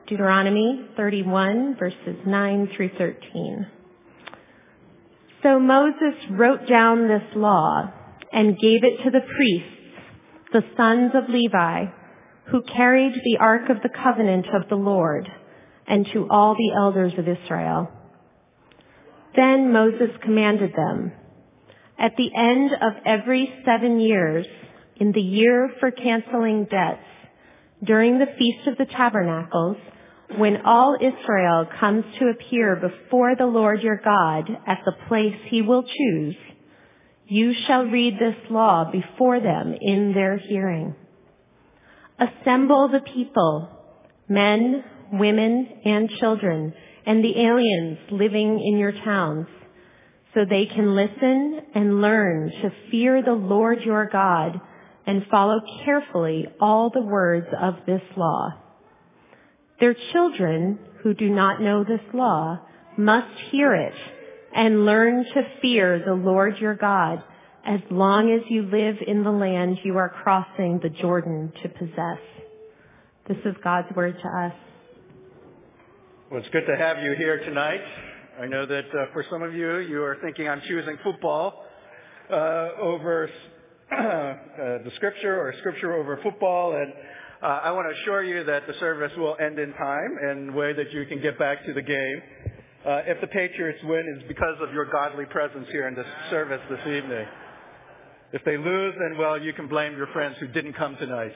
Deuteronomy 31, verses 9 through 13. So Moses wrote down this law and gave it to the priests, the sons of Levi, who carried the ark of the covenant of the Lord, and to all the elders of Israel. Then Moses commanded them, at the end of every 7 years, in the year for canceling debts, during the Feast of the Tabernacles, when all Israel comes to appear before the Lord your God at the place he will choose, you shall read this law before them in their hearing. Assemble the people, men, women, and children, and the aliens living in your towns, so they can listen and learn to fear the Lord your God and follow carefully all the words of this law. Their children who do not know this law must hear it and learn to fear the Lord your God as long as you live in the land you are crossing the Jordan to possess. This is God's word to us. Well, it's good to have you here tonight. I know that for some of you, you are thinking I'm choosing football over the scripture or scripture over football. And I want to assure you that the service will end in time in a way that you can get back to the game. If the Patriots win, it's because of your godly presence here in this service this evening. If they lose, then, well, you can blame your friends who didn't come tonight.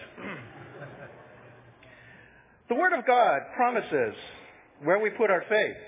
The Word of God promises where we put our faith.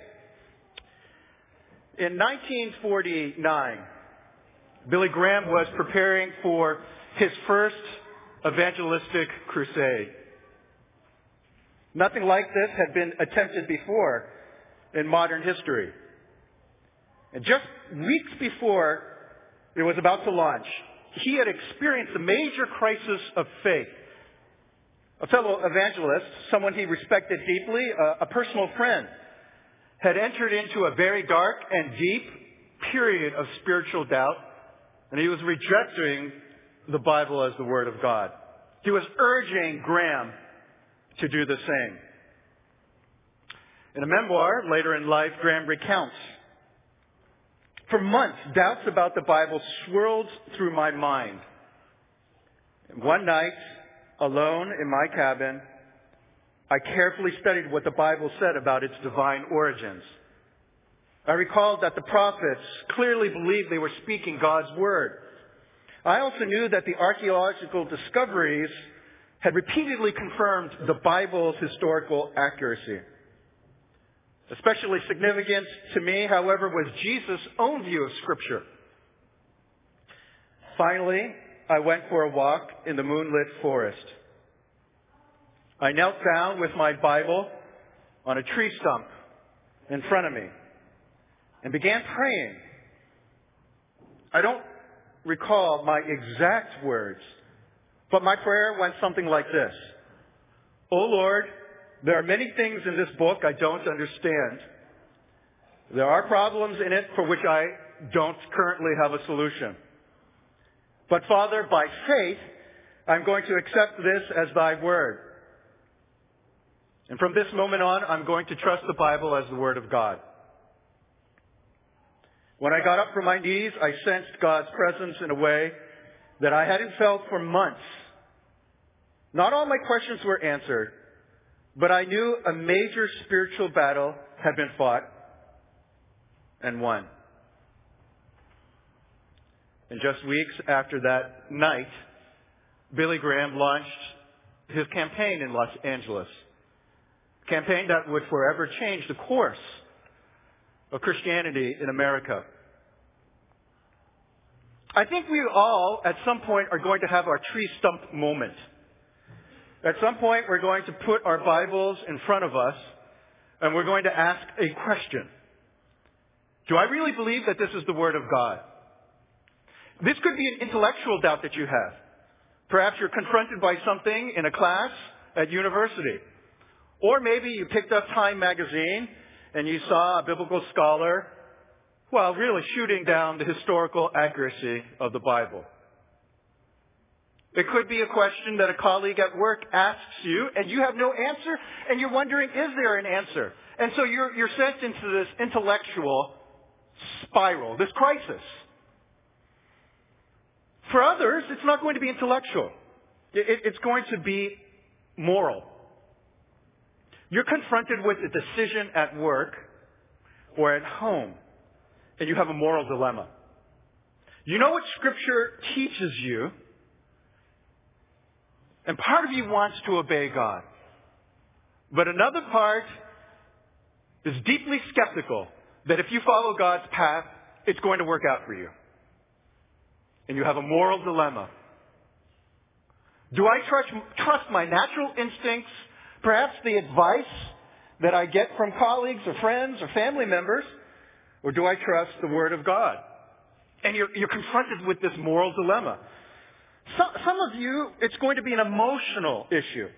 In 1949, Billy Graham was preparing for his first evangelistic crusade. Nothing like this had been attempted before in modern history. And just weeks before it was about to launch, he had experienced a major crisis of faith. A fellow evangelist, someone he respected deeply, a personal friend, had entered into a very dark and deep period of spiritual doubt, and he was rejecting the Bible as the Word of God. He was urging Graham to do the same. In a memoir later in life, Graham recounts, for months, doubts about the Bible swirled through my mind. And one night, alone in my cabin, I carefully studied what the Bible said about its divine origins. I recalled that the prophets clearly believed they were speaking God's word. I also knew that the archaeological discoveries had repeatedly confirmed the Bible's historical accuracy. Especially significant to me, however, was Jesus' own view of Scripture. Finally, I went for a walk in the moonlit forest. I knelt down with my Bible on a tree stump in front of me and began praying. I don't recall my exact words, but my prayer went something like this. "O Lord, there are many things in this book I don't understand. There are problems in it for which I don't currently have a solution. But Father, by faith, I'm going to accept this as thy word. And from this moment on, I'm going to trust the Bible as the Word of God." When I got up from my knees, I sensed God's presence in a way that I hadn't felt for months. Not all my questions were answered, but I knew a major spiritual battle had been fought and won. And just weeks after that night, Billy Graham launched his campaign in Los Angeles. A campaign that would forever change the course of Christianity in America. I think we all, at some point, are going to have our tree stump moment. At some point, we're going to put our Bibles in front of us, and we're going to ask a question. Do I really believe that this is the Word of God? This could be an intellectual doubt that you have. Perhaps you're confronted by something in a class at university. Or maybe you picked up Time magazine and you saw a biblical scholar, well, really shooting down the historical accuracy of the Bible. It could be a question that a colleague at work asks you, and you have no answer, and you're wondering, is there an answer? And so you're sent into this intellectual spiral, this crisis. For others, it's not going to be intellectual. It's going to be moral. You're confronted with a decision at work or at home, and you have a moral dilemma. You know what Scripture teaches you, and part of you wants to obey God. But another part is deeply skeptical that if you follow God's path, it's going to work out for you. And you have a moral dilemma. Do I trust my natural instincts, perhaps the advice that I get from colleagues or friends or family members, or do I trust the Word of God? And you're confronted with this moral dilemma. Some of you, it's going to be an emotional issue.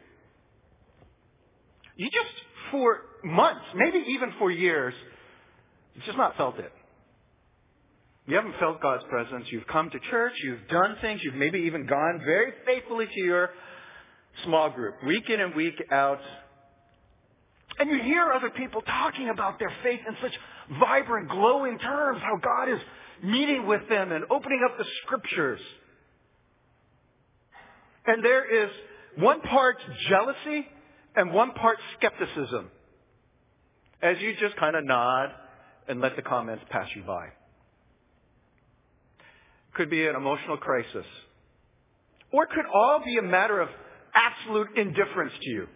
You just, for months, maybe even for years, you've just not felt it. You haven't felt God's presence. You've come to church. You've done things. You've maybe even gone very faithfully to your small group, week in and week out. And you hear other people talking about their faith in such vibrant, glowing terms, how God is meeting with them and opening up the Scriptures. And there is one part jealousy and one part skepticism, as you just kind of nod and let the comments pass you by. Could be an emotional crisis. Or it could all be a matter of absolute indifference to you.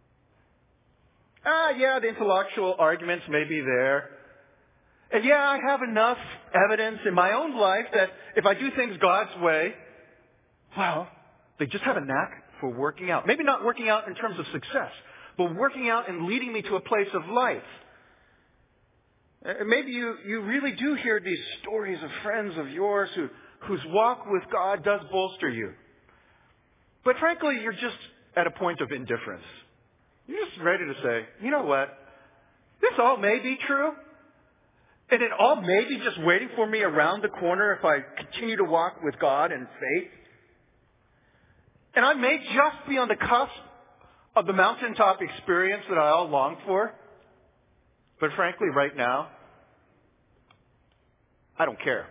Yeah, the intellectual arguments may be there. And yeah, I have enough evidence in my own life that if I do things God's way, well, they just have a knack for working out. Maybe not working out in terms of success, but working out and leading me to a place of life. Maybe you really do hear these stories of friends of yours whose walk with God does bolster you. But frankly, you're just at a point of indifference. You're just ready to say, you know what? This all may be true. And it all may be just waiting for me around the corner if I continue to walk with God in faith. And I may just be on the cusp of the mountaintop experience that I all long for. But frankly, right now, I don't care.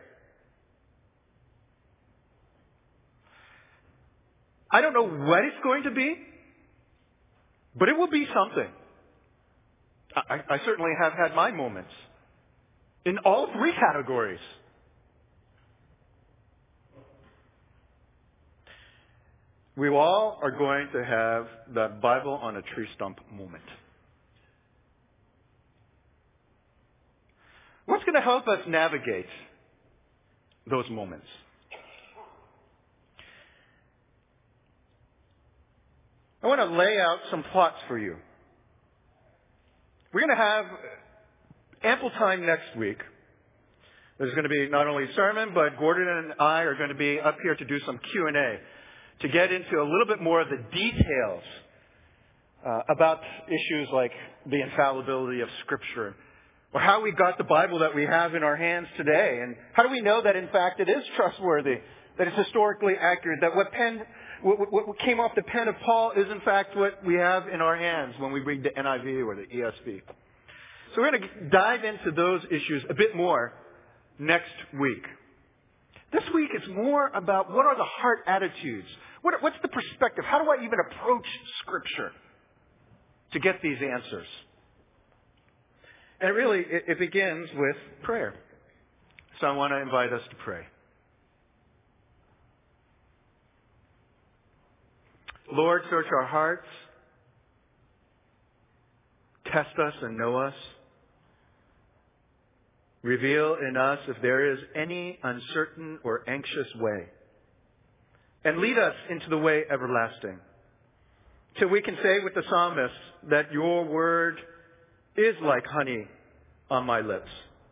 I don't know what it's going to be, but it will be something. I certainly have had my moments in all three categories. We all are going to have that Bible on a tree stump moment. What's going to help us navigate those moments? I want to lay out some thoughts for you. We're going to have ample time next week. There's going to be not only a sermon, but Gordon and I are going to be up here to do some Q&A, to get into a little bit more of the details about issues like the infallibility of Scripture, or how we got the Bible that we have in our hands today, and how do we know that in fact it is trustworthy, that it's historically accurate, that what came off the pen of Paul is in fact what we have in our hands when we read the NIV or the ESV. So we're going to dive into those issues a bit more next week. This week it's more about what are the heart attitudes? What's the perspective? How do I even approach Scripture to get these answers? And really, it begins with prayer. So I want to invite us to pray. Lord, search our hearts. Test us and know us. Reveal in us if there is any uncertain or anxious way. And lead us into the way everlasting. Till we can say with the psalmist that your word is like honey on my lips.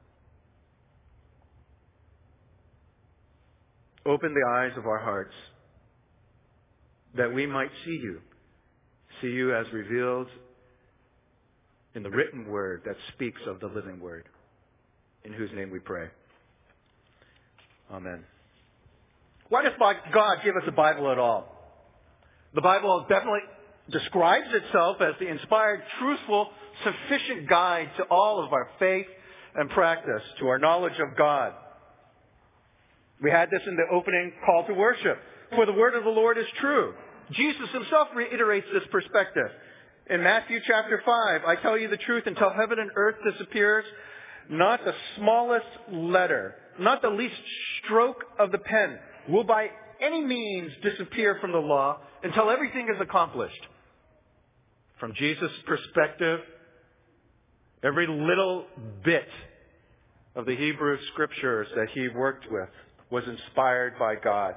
Open the eyes of our hearts that we might see you as revealed in the written word that speaks of the living word, in whose name we pray. Amen. Why does God give us a Bible at all? The Bible definitely describes itself as the inspired, truthful, sufficient guide to all of our faith and practice, to our knowledge of God. We had this in the opening call to worship. For the word of the Lord is true. Jesus himself reiterates this perspective. In Matthew chapter 5, I tell you the truth, until heaven and earth disappears, not the smallest letter, not the least stroke of the pen will by any means disappear from the law until everything is accomplished. From Jesus' perspective, every little bit of the Hebrew scriptures that he worked with was inspired by God.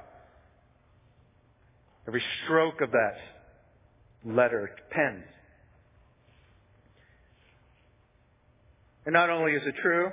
Every stroke of that letter, pen. And not only is it true,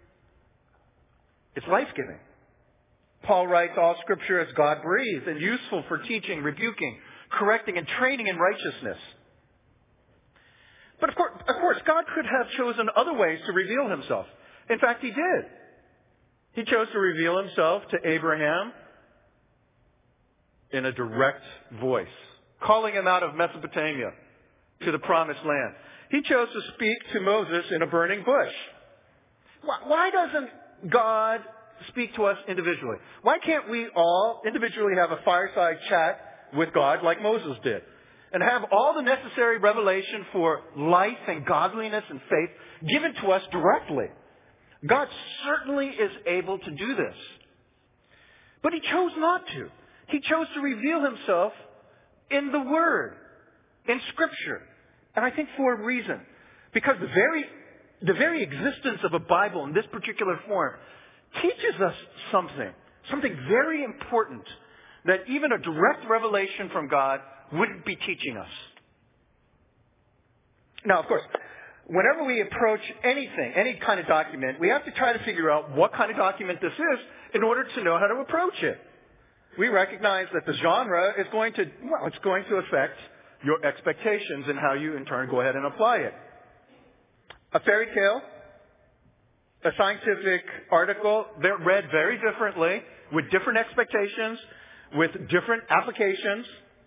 it's life-giving. Paul writes, all Scripture is God-breathed and useful for teaching, rebuking, correcting, and training in righteousness. But of course, God could have chosen other ways to reveal himself. In fact, he did. He chose to reveal himself to Abraham in a direct voice, calling him out of Mesopotamia to the promised land. He chose to speak to Moses in a burning bush. Why doesn't God speak to us individually? Why can't we all individually have a fireside chat with God like Moses did? And have all the necessary revelation for life and godliness and faith given to us directly. God certainly is able to do this. But he chose not to. He chose to reveal himself in the Word, in Scripture. And I think for a reason. Because the very existence of a Bible in this particular form teaches us something very important that even a direct revelation from God wouldn't be teaching us. Now, of course, whenever we approach anything, any kind of document, we have to try to figure out what kind of document this is in order to know how to approach it. We recognize that the genre is going to affect your expectations and how you in turn go ahead and apply it. A fairy tale, a scientific article, they're read very differently, with different expectations, with different applications.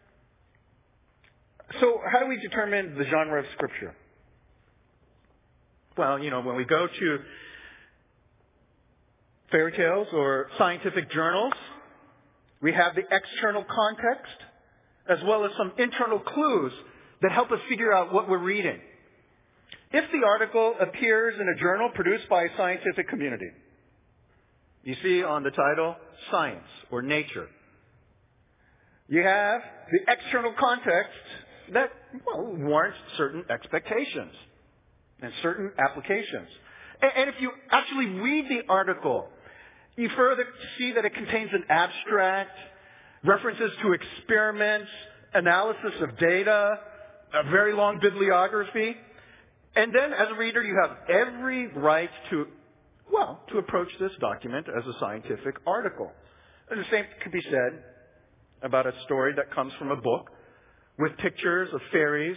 So how do we determine the genre of Scripture? Well, when we go to fairy tales or scientific journals, we have the external context as well as some internal clues that help us figure out what we're reading. If the article appears in a journal produced by a scientific community, you see on the title, Science or Nature. You have the external context that warrants certain expectations and certain applications. And if you actually read the article, you further see that it contains an abstract, references to experiments, analysis of data, a very long bibliography. And then as a reader, you have every right to approach this document as a scientific article. And the same could be said about a story that comes from a book with pictures of fairies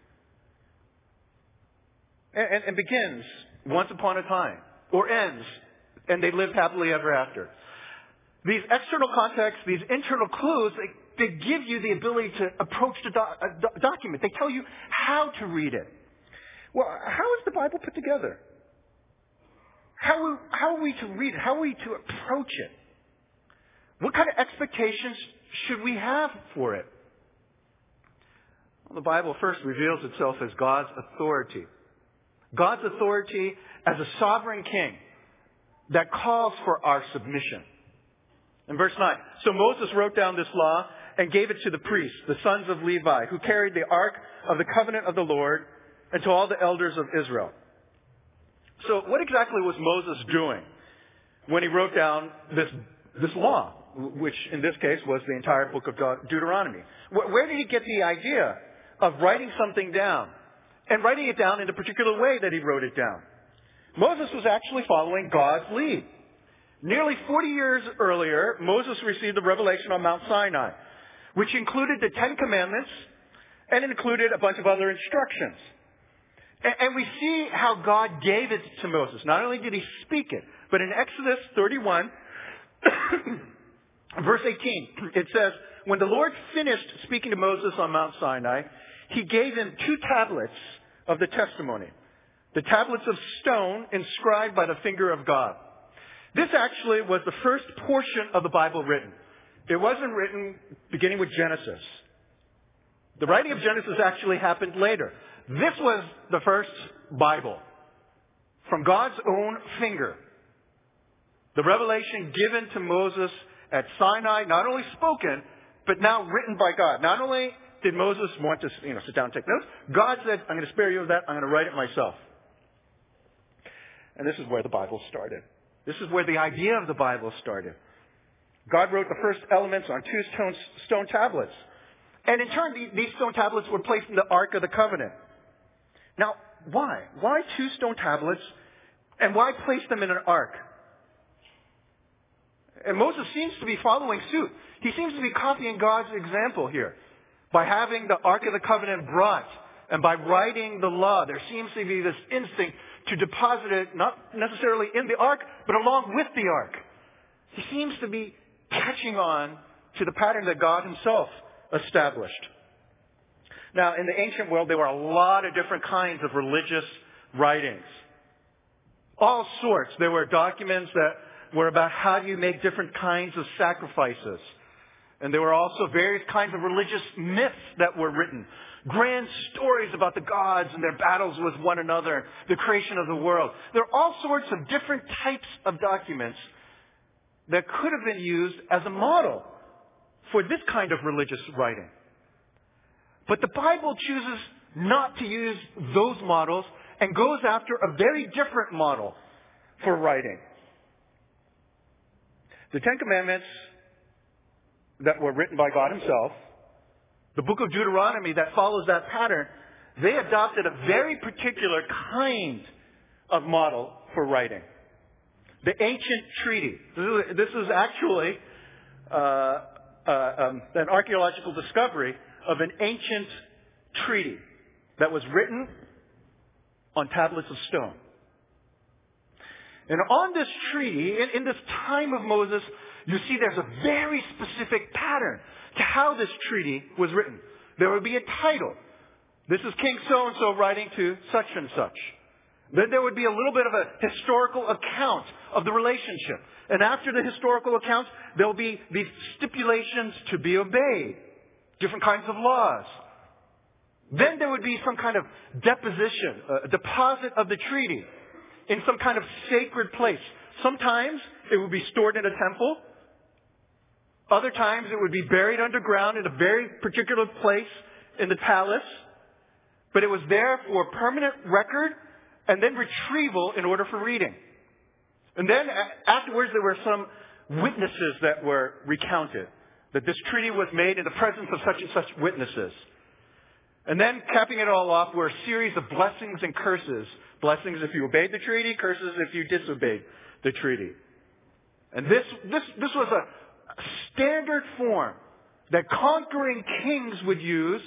and begins once upon a time or ends and they lived happily ever after. These external contexts, these internal clues, they give you the ability to approach the document. They tell you how to read it. Well, how is the Bible put together? How are we to read it? How are we to approach it? What kind of expectations should we have for it? Well, the Bible first reveals itself as God's authority. God's authority as a sovereign king that calls for our submission. In verse 9, so Moses wrote down this law and gave it to the priests, the sons of Levi, who carried the ark of the covenant of the Lord, and to all the elders of Israel. So what exactly was Moses doing when he wrote down this law, which in this case was the entire book of Deuteronomy? Where did he get the idea of writing something down and writing it down in the particular way that he wrote it down? Moses was actually following God's lead. Nearly 40 years earlier, Moses received the revelation on Mount Sinai, which included the Ten Commandments and included a bunch of other instructions. And we see how God gave it to Moses. Not only did he speak it, but in Exodus 31, Verse 18, it says, when the Lord finished speaking to Moses on Mount Sinai, he gave him 2 tablets of the testimony. The tablets of stone inscribed by the finger of God. This actually was the first portion of the Bible written. It wasn't written beginning with Genesis. The writing of Genesis actually happened later. This was the first Bible from God's own finger. The revelation given to Moses at Sinai, not only spoken, but now written by God. Not only did Moses want to sit down and take notes, God said, I'm going to spare you of that. I'm going to write it myself. And this is where the Bible started. This is where the idea of the Bible started. God wrote the first elements on 2 stone tablets. And in turn, these stone tablets were placed in the Ark of the Covenant. Now, why? Why 2 stone tablets? And why place them in an ark? And Moses seems to be following suit. He seems to be copying God's example here. By having the Ark of the Covenant brought and by writing the law, there seems to be this instinct to deposit it not necessarily in the ark, but along with the ark. He seems to be catching on to the pattern that God himself established. Now, in the ancient world, there were a lot of different kinds of religious writings. All sorts. There were documents that were about how do you make different kinds of sacrifices. And there were also various kinds of religious myths that were written. Grand stories about the gods and their battles with one another, the creation of the world. There are all sorts of different types of documents that could have been used as a model for this kind of religious writing. But the Bible chooses not to use those models and goes after a very different model for writing. The 10 Commandments that were written by God himself, the book of Deuteronomy that follows that pattern, they adopted a very particular kind of model for writing. The ancient treaty. This is actually an archaeological discovery of an ancient treaty that was written on tablets of stone. And on this treaty, in this time of Moses, you see there's a very specific pattern to how this treaty was written. There would be a title. This is King so-and-so writing to such and such. Then there would be a little bit of a historical account of the relationship. And after the historical account, there will be these stipulations to be obeyed. Different kinds of laws. Then there would be some kind of deposition, a deposit of the treaty in some kind of sacred place. Sometimes it would be stored in a temple. Other times it would be buried underground in a very particular place in the palace. But it was there for permanent record and then retrieval in order for reading. And then afterwards there were some witnesses that were recounted. That this treaty was made in the presence of such and such witnesses. And then capping it all off were a series of blessings and curses. Blessings if you obeyed the treaty, curses if you disobeyed the treaty. And this was a standard form that conquering kings would use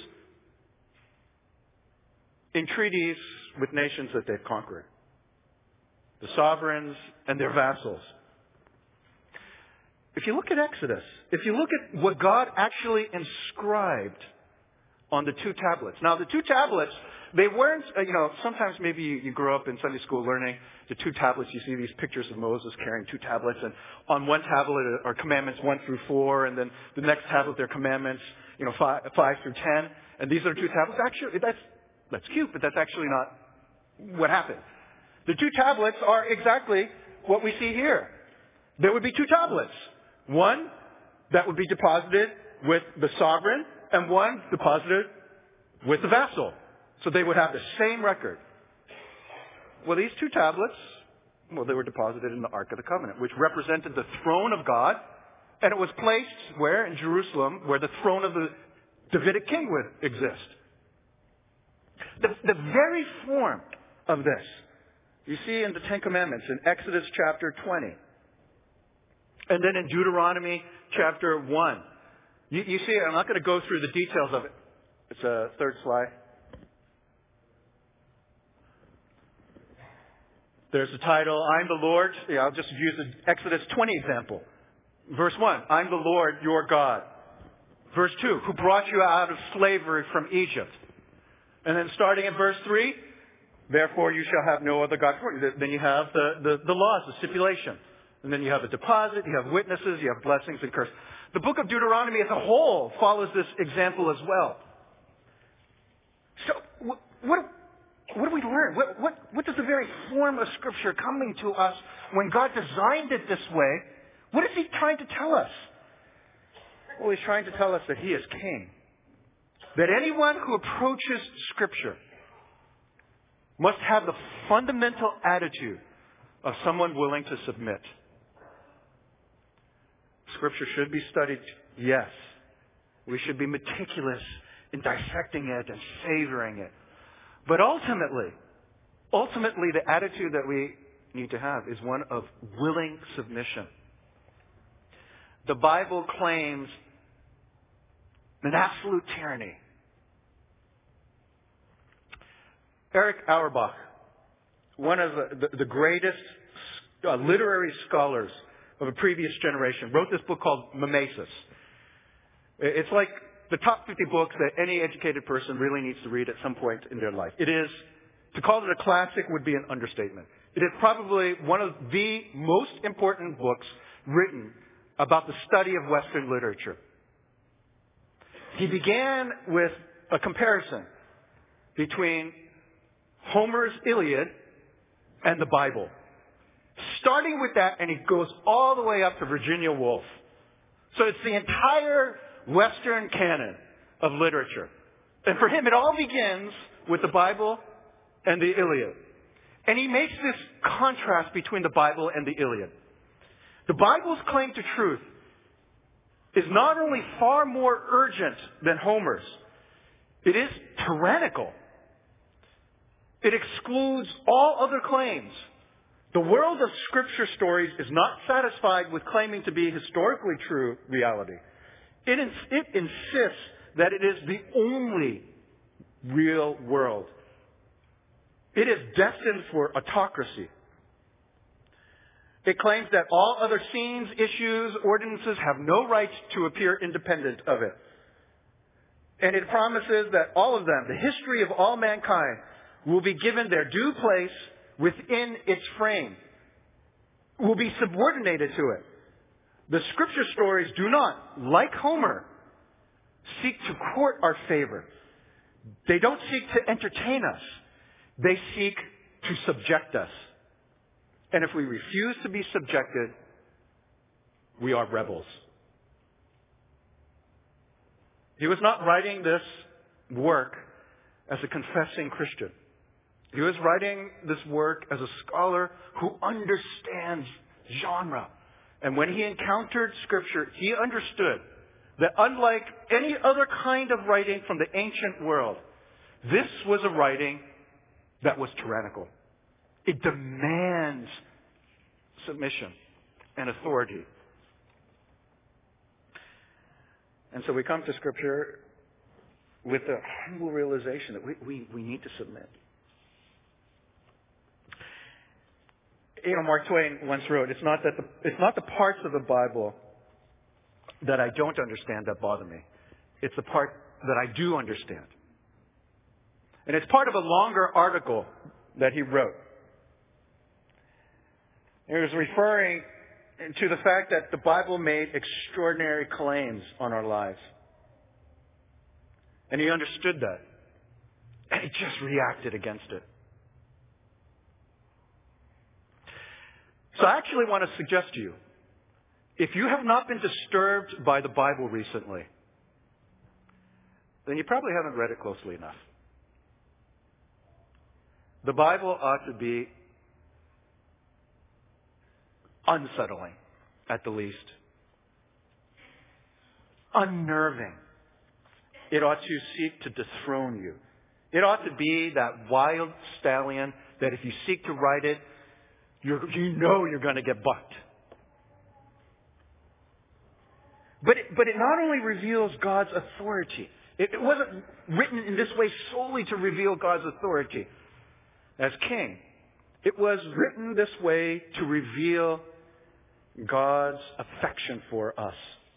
in treaties with nations that they've conquered. The sovereigns and their vassals. If you look at Exodus, if you look at what God actually inscribed on the 2 tablets. Now, the 2 tablets, they weren't, sometimes maybe you grow up in Sunday school learning the 2 tablets. You see these pictures of Moses carrying 2 tablets. And on one tablet are commandments 1 through 4. And then the next tablet, there are commandments, 5 through 10. And these are 2 tablets. Actually, that's cute, but that's actually not what happened. The 2 tablets are exactly what we see here. There would be 2 tablets. One that would be deposited with the sovereign, and one deposited with the vassal. So they would have the same record. Well, these 2 tablets, they were deposited in the Ark of the Covenant, which represented the throne of God. And it was placed where? In Jerusalem, where the throne of the Davidic king would exist. The very form of this, you see in the 10 Commandments, in Exodus chapter 20. And then in Deuteronomy chapter 1. You see, I'm not going to go through the details of it. It's a third slide. There's the title, I'm the Lord. I'll just use the Exodus 20 example. Verse 1, I'm the Lord your God. Verse 2, who brought you out of slavery from Egypt. And then starting in verse 3, therefore you shall have no other God before you. Then you have the laws, the stipulation. And then you have a deposit, you have witnesses, you have blessings and curses. The book of Deuteronomy as a whole follows this example as well. So, what do we learn? What does the very form of Scripture coming to us when God designed it this way, what is He trying to tell us? Well, He's trying to tell us that He is King. That anyone who approaches Scripture must have the fundamental attitude of someone willing to submit. Scripture should be studied, yes. We should be meticulous in dissecting it and savoring it. But ultimately, the attitude that we need to have is one of willing submission. The Bible claims an absolute tyranny. Erich Auerbach, one of the greatest literary scholars of a previous generation, wrote this book called Mimesis. It's like the top 50 books that any educated person really needs to read at some point in their life. It is, to call it a classic would be an understatement. It is probably one of the most important books written about the study of Western literature. He began with a comparison between Homer's Iliad and the Bible. Starting with that, and he goes all the way up to Virginia Woolf. So it's the entire Western canon of literature. And for him, it all begins with the Bible and the Iliad. And he makes this contrast between the Bible and the Iliad. The Bible's claim to truth is not only far more urgent than Homer's, it is tyrannical. It excludes all other claims. The world of Scripture stories is not satisfied with claiming to be historically true reality. It insists that it is the only real world. It is destined for autocracy. It claims that all other scenes, issues, ordinances have no right to appear independent of it. And it promises that all of them, the history of all mankind, will be given their due place within its frame, will be subordinated to it. The Scripture stories do not, like Homer, seek to court our favor. They don't seek to entertain us. They seek to subject us. And if we refuse to be subjected, we are rebels. He was not writing this work as a confessing Christian. He was writing this work as a scholar who understands genre. And when he encountered Scripture, he understood that unlike any other kind of writing from the ancient world, this was a writing that was tyrannical. It demands submission and authority. And so we come to Scripture with the humble realization that we need to submit. Mark Twain once wrote, it's not the parts of the Bible that I don't understand that bother me. It's the part that I do understand. And it's part of a longer article that he wrote. He was referring to the fact that the Bible made extraordinary claims on our lives. And he understood that. And he just reacted against it. So I actually want to suggest to you, if you have not been disturbed by the Bible recently, then you probably haven't read it closely enough. The Bible ought to be unsettling, at the least. Unnerving. It ought to seek to dethrone you. It ought to be that wild stallion that if you seek to ride it, you know you're going to get bucked. But it not only reveals God's authority. It wasn't written in this way solely to reveal God's authority as king. It was written this way to reveal God's affection for us.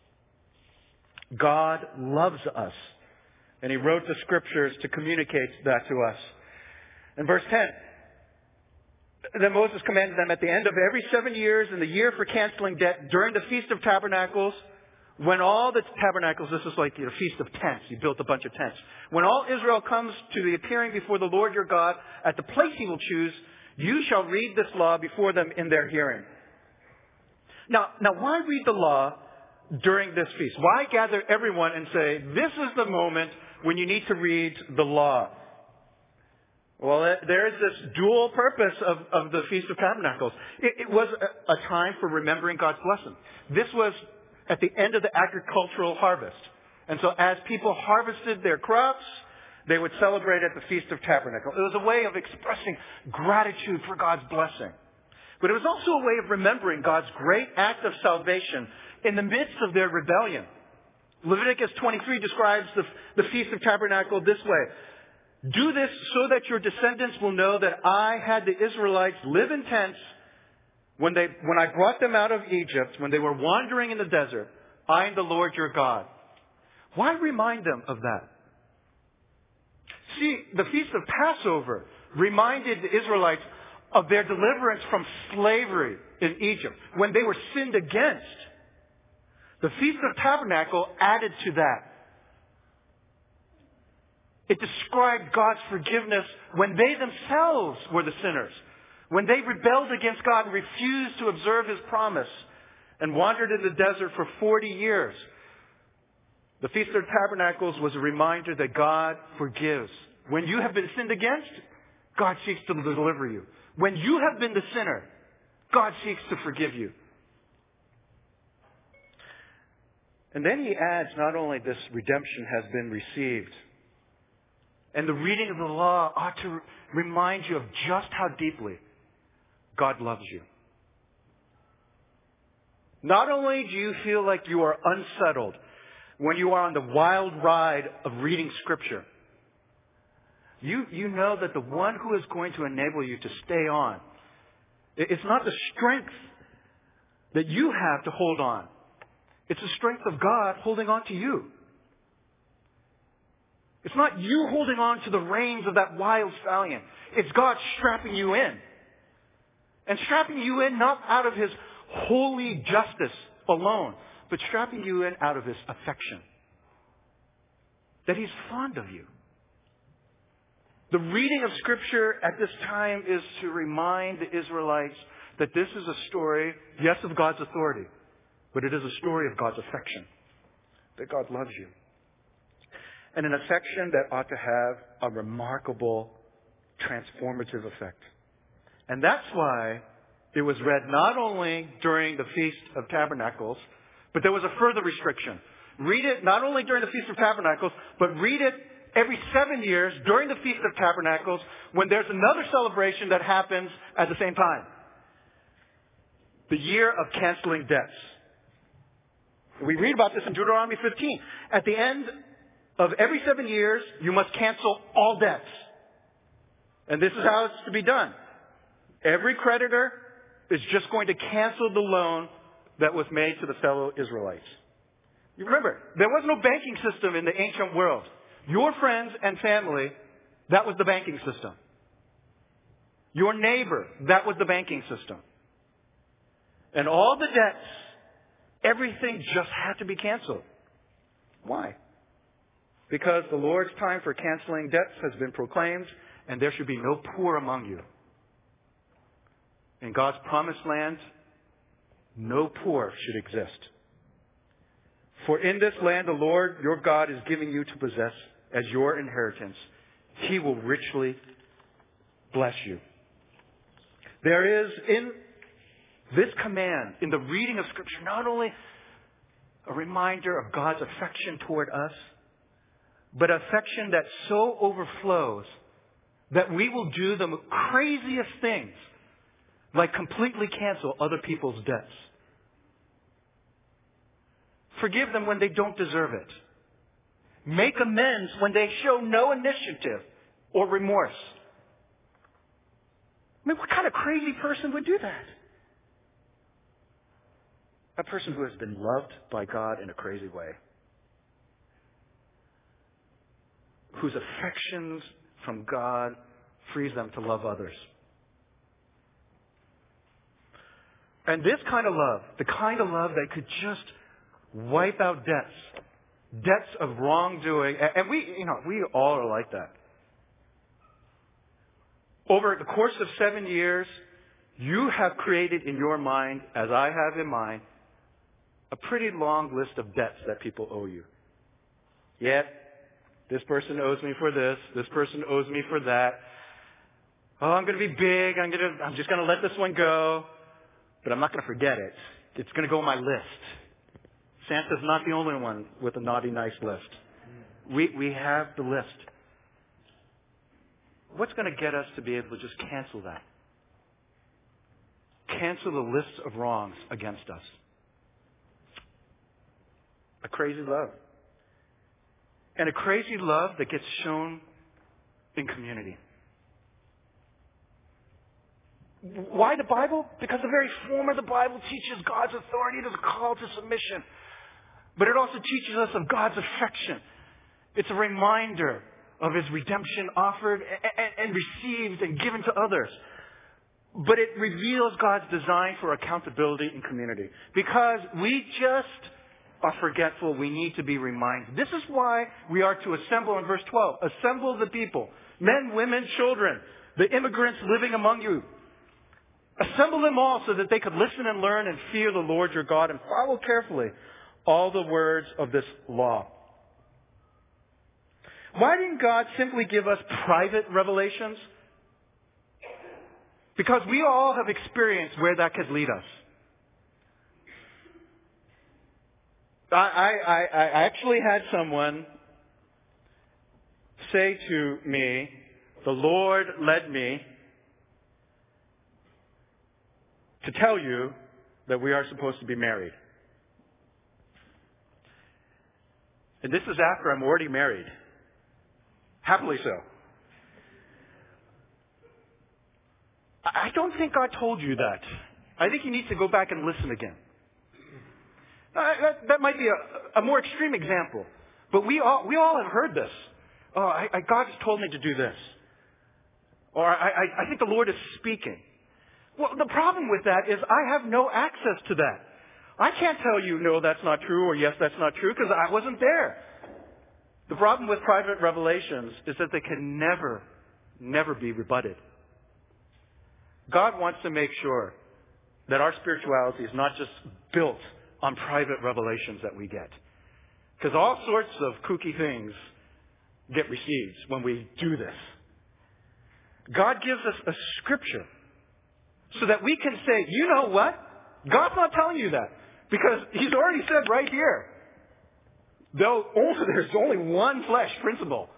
God loves us. And He wrote the Scriptures to communicate that to us. In verse 10, then Moses commanded them at the end of every 7 years in the year for canceling debt during the Feast of Tabernacles, when all the tabernacles, this is like the Feast of Tents. You built a bunch of tents. When all Israel comes to the appearing before the Lord your God at the place He will choose, you shall read this law before them in their hearing. Now why read the law during this feast? Why gather everyone and say, this is the moment when you need to read the law? Well, there is this dual purpose of the Feast of Tabernacles. It was a time for remembering God's blessing. This was at the end of the agricultural harvest. And so as people harvested their crops, they would celebrate at the Feast of Tabernacles. It was a way of expressing gratitude for God's blessing. But it was also a way of remembering God's great act of salvation in the midst of their rebellion. Leviticus 23 describes the Feast of Tabernacle this way. Do this so that your descendants will know that I had the Israelites live in tents when I brought them out of Egypt, when they were wandering in the desert. I am the Lord your God. Why remind them of that? See, the Feast of Passover reminded the Israelites of their deliverance from slavery in Egypt, when they were sinned against. The Feast of Tabernacle added to that. It described God's forgiveness when they themselves were the sinners, when they rebelled against God and refused to observe His promise and wandered in the desert for 40 years. The Feast of Tabernacles was a reminder that God forgives. When you have been sinned against, God seeks to deliver you. When you have been the sinner, God seeks to forgive you. And then He adds, not only this redemption has been received, and the reading of the law ought to remind you of just how deeply God loves you. Not only do you feel like you are unsettled when you are on the wild ride of reading Scripture, you know that the one who is going to enable you to stay on, it's not the strength that you have to hold on. It's the strength of God holding on to you. It's not you holding on to the reins of that wild stallion. It's God strapping you in. And strapping you in not out of His holy justice alone, but strapping you in out of His affection. That He's fond of you. The reading of Scripture at this time is to remind the Israelites that this is a story, yes, of God's authority, but it is a story of God's affection. That God loves you. And an affection that ought to have a remarkable, transformative effect. And that's why it was read not only during the Feast of Tabernacles, but there was a further restriction. Read it not only during the Feast of Tabernacles, but read it every 7 years during the Feast of Tabernacles, when there's another celebration that happens at the same time. The year of canceling debts. We read about this in Deuteronomy 15. At the end of every 7 years, you must cancel all debts. And this is how it's to be done. Every creditor is just going to cancel the loan that was made to the fellow Israelites. You remember, there was no banking system in the ancient world. Your friends and family, that was the banking system. Your neighbor, that was the banking system. And all the debts, everything just had to be canceled. Why? Because the Lord's time for canceling debts has been proclaimed, and there should be no poor among you. In God's promised land, no poor should exist. For in this land the Lord your God is giving you to possess as your inheritance. He will richly bless you. There is in this command, in the reading of Scripture, not only a reminder of God's affection toward us, but affection that so overflows that we will do the craziest things, like completely cancel other people's debts. Forgive them when they don't deserve it. Make amends when they show no initiative or remorse. I mean, what kind of crazy person would do that? A person who has been loved by God in a crazy way. Whose affections from God frees them to love others. And this kind of love, the kind of love that could just wipe out debts of wrongdoing, and we all are like that. Over the course of 7 years, you have created in your mind, as I have in mine, a pretty long list of debts that people owe you. Yet, this person owes me for this person owes me for that. Oh, I'm going to be big, I'm just going to let this one go, but I'm not going to forget it. It's going to go on my list. Santa's not the only one with a naughty nice list. We have the list. What's going to get us to be able to just cancel that? Cancel the list of wrongs against us. A crazy love. And a crazy love that gets shown in community. Why the Bible? Because the very form of the Bible teaches God's authority to the call to submission. But it also teaches us of God's affection. It's a reminder of His redemption offered and received and given to others. But it reveals God's design for accountability in community. Because we just are forgetful, we need to be reminded. This is why we are to assemble in verse 12. Assemble the people. Men, women, children. The immigrants living among you. Assemble them all so that they could listen and learn and fear the Lord your God and follow carefully all the words of this law. Why didn't God simply give us private revelations? Because we all have experienced where that could lead us. I actually had someone say to me, the Lord led me to tell you that we are supposed to be married. And this is after I'm already married. Happily so. I don't think God told you that. I think you need to go back and listen again. That might be a more extreme example. But we all have heard this. Oh, God has told me to do this. Or I think the Lord is speaking. Well, the problem with that is I have no access to that. I can't tell you, no, that's not true, or yes, that's not true, because I wasn't there. The problem with private revelations is that they can never be rebutted. God wants to make sure that our spirituality is not just built on private revelations that we get. Because all sorts of kooky things get received when we do this. God gives us a scripture so that we can say, you know what? God's not telling you that. Because He's already said right here, there's only one flesh principle.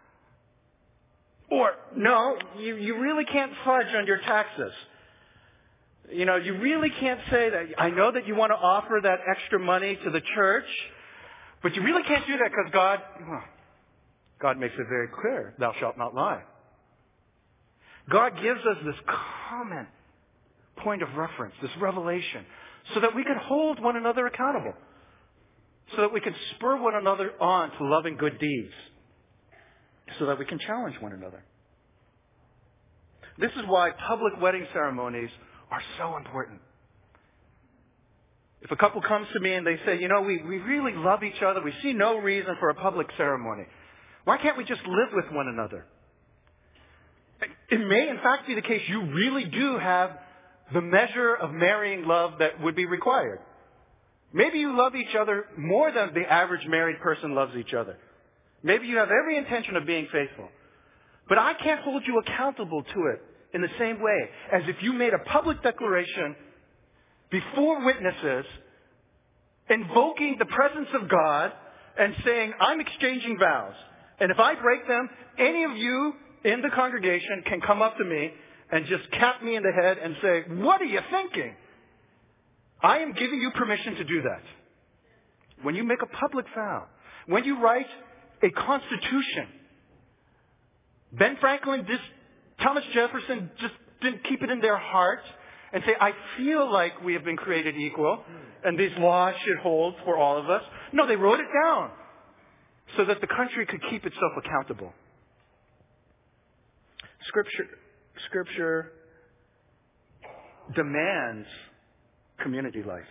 Or, no, you really can't fudge on your taxes. You really can't say that, I know that you want to offer that extra money to the church, but you really can't do that because God makes it very clear, thou shalt not lie. God gives us this common point of reference, this revelation, so that we can hold one another accountable, so that we can spur one another on to loving good deeds, so that we can challenge one another. This is why public wedding ceremonies are so important. If a couple comes to me and they say, we really love each other, we see no reason for a public ceremony, why can't we just live with one another? It may in fact be the case you really do have the measure of marrying love that would be required. Maybe you love each other more than the average married person loves each other. Maybe you have every intention of being faithful. But I can't hold you accountable to it in the same way as if you made a public declaration before witnesses, invoking the presence of God and saying, I'm exchanging vows. And if I break them, any of you in the congregation can come up to me and just cap me in the head and say, what are you thinking? I am giving you permission to do that. When you make a public vow, when you write a constitution, Ben Franklin, Thomas Jefferson just didn't keep it in their heart and say, I feel like we have been created equal and these laws should hold for all of us. No, they wrote it down so that the country could keep itself accountable. Scripture demands community life.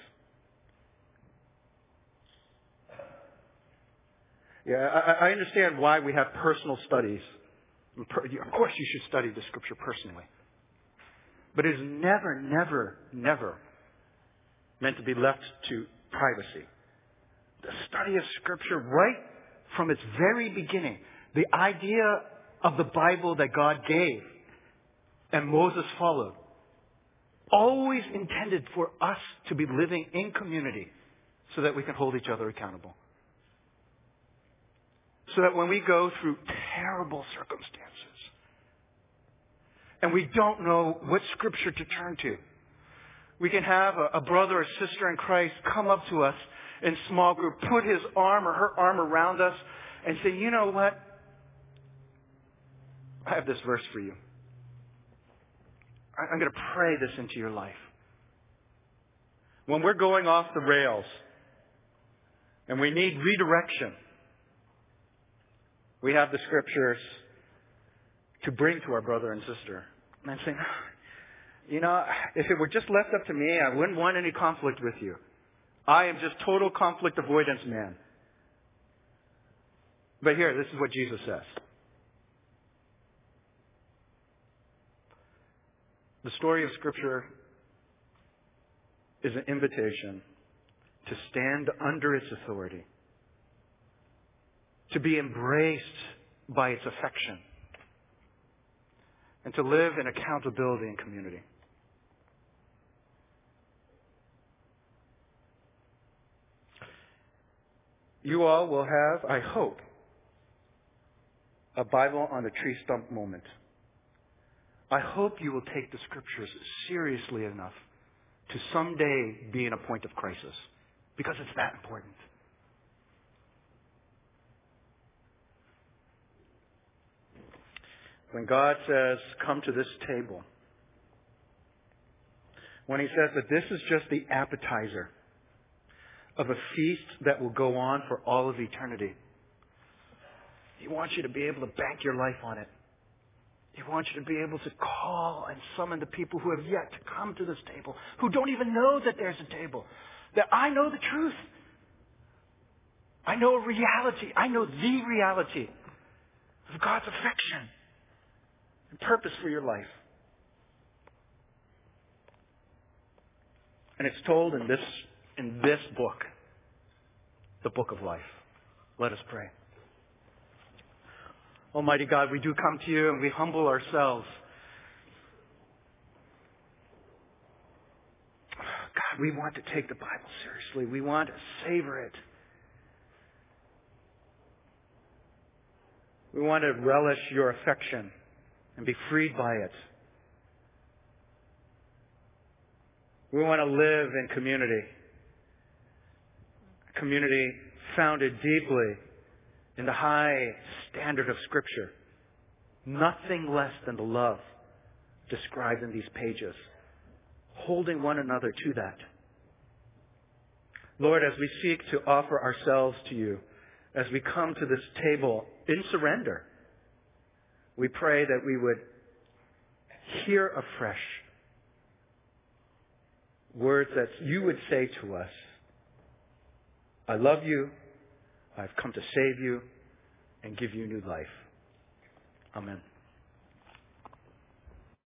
Yeah, I understand why we have personal studies. Of course you should study the Scripture personally. But it is never, never, never meant to be left to privacy. The study of Scripture, right from its very beginning, the idea of the Bible that God gave and Moses followed, always intended for us to be living in community so that we can hold each other accountable. So that when we go through terrible circumstances and we don't know what Scripture to turn to, we can have a brother or sister in Christ come up to us in small group, put his arm or her arm around us and say, you know what? I have this verse for you. I'm going to pray this into your life. When we're going off the rails and we need redirection, we have the Scriptures to bring to our brother and sister. And I'm saying, you know, if it were just left up to me, I wouldn't want any conflict with you. I am just total conflict avoidance man. But here, this is what Jesus says. The story of Scripture is an invitation to stand under its authority, to be embraced by its affection, and to live in accountability and community. You all will have, I hope, a Bible on a tree stump moment. I hope you will take the Scriptures seriously enough to someday be in a point of crisis, because it's that important. When God says, come to this table, when He says that this is just the appetizer of a feast that will go on for all of eternity, He wants you to be able to bank your life on it. He wants you to be able to call and summon the people who have yet to come to this table, who don't even know that there's a table, that I know the truth. I know a reality. I know the reality of God's affection and purpose for your life. And it's told in this book, the book of life. Let us pray. Almighty God, we do come to you and we humble ourselves. God, we want to take the Bible seriously. We want to savor it. We want to relish your affection and be freed by it. We want to live in community. A community founded deeply in the high standard of Scripture. Nothing less than the love described in these pages. Holding one another to that. Lord, as we seek to offer ourselves to you, as we come to this table in surrender, we pray that we would hear afresh words that you would say to us, I love you, I've come to save you and give you new life. Amen.